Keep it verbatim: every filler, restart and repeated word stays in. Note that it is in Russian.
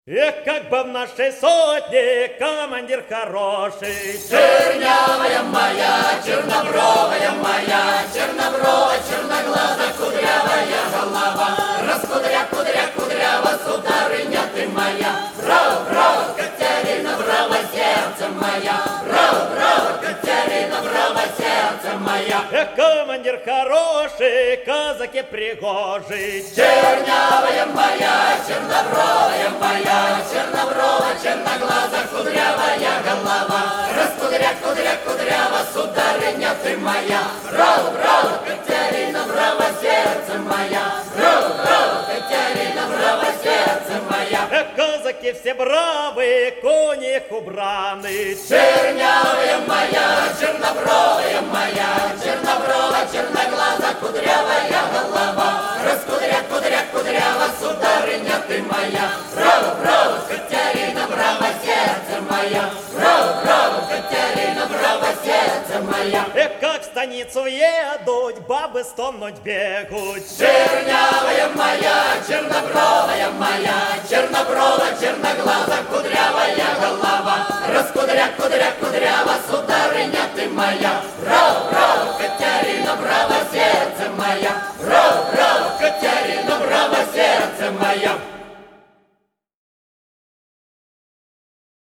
Эх, как бы в нашей сотне командир хороший. Чернявая моя, чернобровая моя, чернобровая, черноглазая, кудрявая голова. Раскудря, кудря, кудрява, сударыня ты моя. Браво, браво, Катерина, браво, сердце моя. Браво, браво, Катерина, браво, сердце моя. Эх, командир хороший, казаки пригожий. Чернявая моя, чернобровая моя, чернобровая, черноглазая, кудрявая голова. Раскудря, кудря, кудрява, сударыня ты моя. Браво, браво, Катерина, браво, сердце моя. Браво, браво, Катерина, браво, сердце моя. Эх, казаки все бравые, кони их убраны. Чернявая моя, чернобровая моя, чернобровая, черноглазая, кудрявая голова. Раскудря, кудря, кудрява, сударыня ты моя. Браво, браво, Катерина, браво, сердце моя. Браво, браво, Катерина, браво, сердце моя. Эх, как в станицу едут, бабы стонуть бегут. Чернявая моя, чернобровая моя, чернобровая, черноглазая,